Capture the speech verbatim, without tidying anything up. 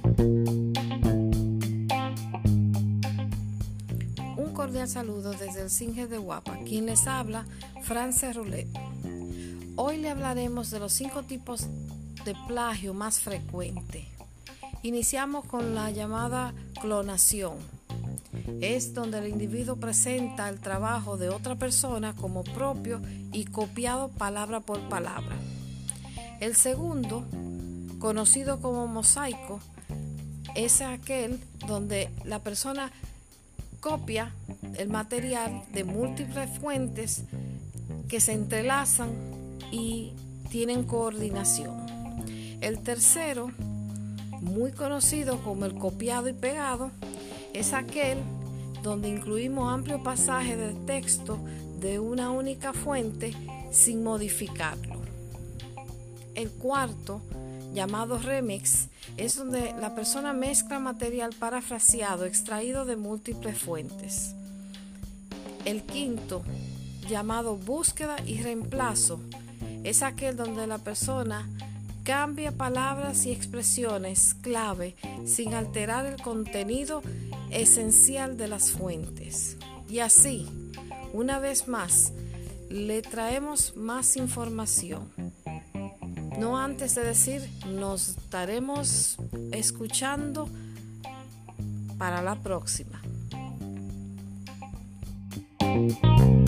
Un cordial saludo desde el Singe de Guapa, quien les habla, Frances Roulet. Hoy le hablaremos de los cinco tipos de plagio más frecuentes. Iniciamos con la llamada clonación. Es donde el individuo presenta el trabajo de otra persona como propio y copiado palabra por palabra. El segundo, conocido como mosaico, es aquel donde la persona copia el material de múltiples fuentes que se entrelazan y tienen coordinación. El tercero, muy conocido como el copiado y pegado, es aquel donde incluimos amplios pasajes de texto de una única fuente sin modificarlo. El cuarto, llamado remix, es donde la persona mezcla material parafraseado extraído de múltiples fuentes. El quinto, llamado búsqueda y reemplazo, es aquel donde la persona cambia palabras y expresiones clave sin alterar el contenido esencial de las fuentes. Y así, una vez más, le traemos más información. No antes de decir, nos estaremos escuchando para la próxima.